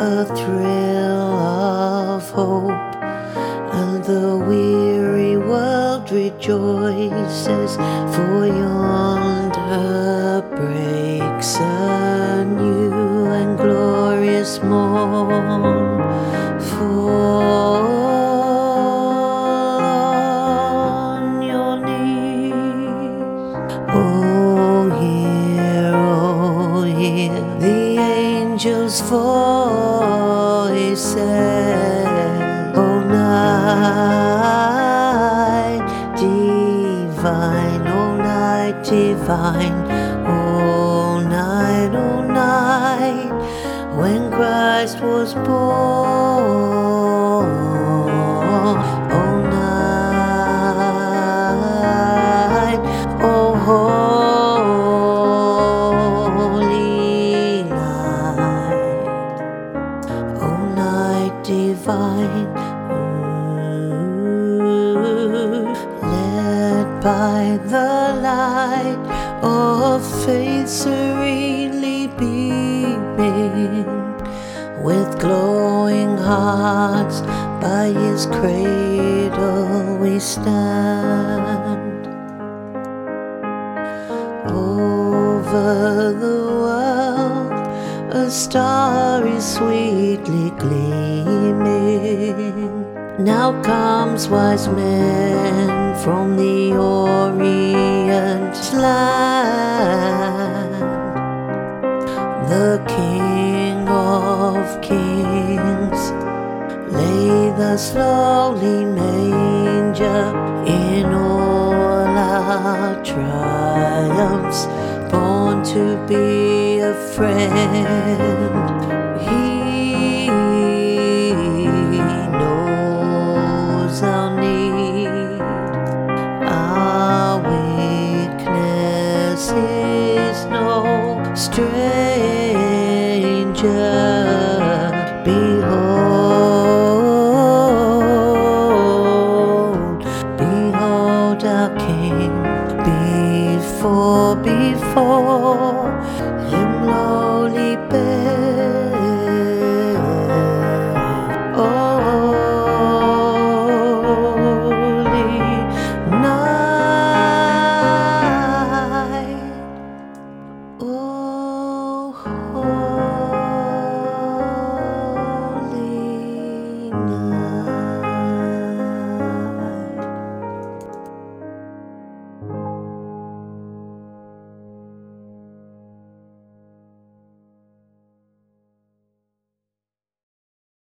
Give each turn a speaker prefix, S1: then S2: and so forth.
S1: a thrill of hope, and the weary world rejoices, for yonder breaks a new and glorious morn. Fall on your knees, oh hear the angels' voices. Oh night divine, oh night divine, oh night, when Christ was born. Oh night, oh holy night, oh night divine, led by the light of faith serenely beaming, with glowing hearts by His cradle we stand. Over the world a star is sweetly gleaming. Now comes wise men from the Orient land, the King of Kings lay thus lowly manger. In all our triumphs, born to be a friend. He knows our need, our weakness is no stranger. Behold our King, before Him lowly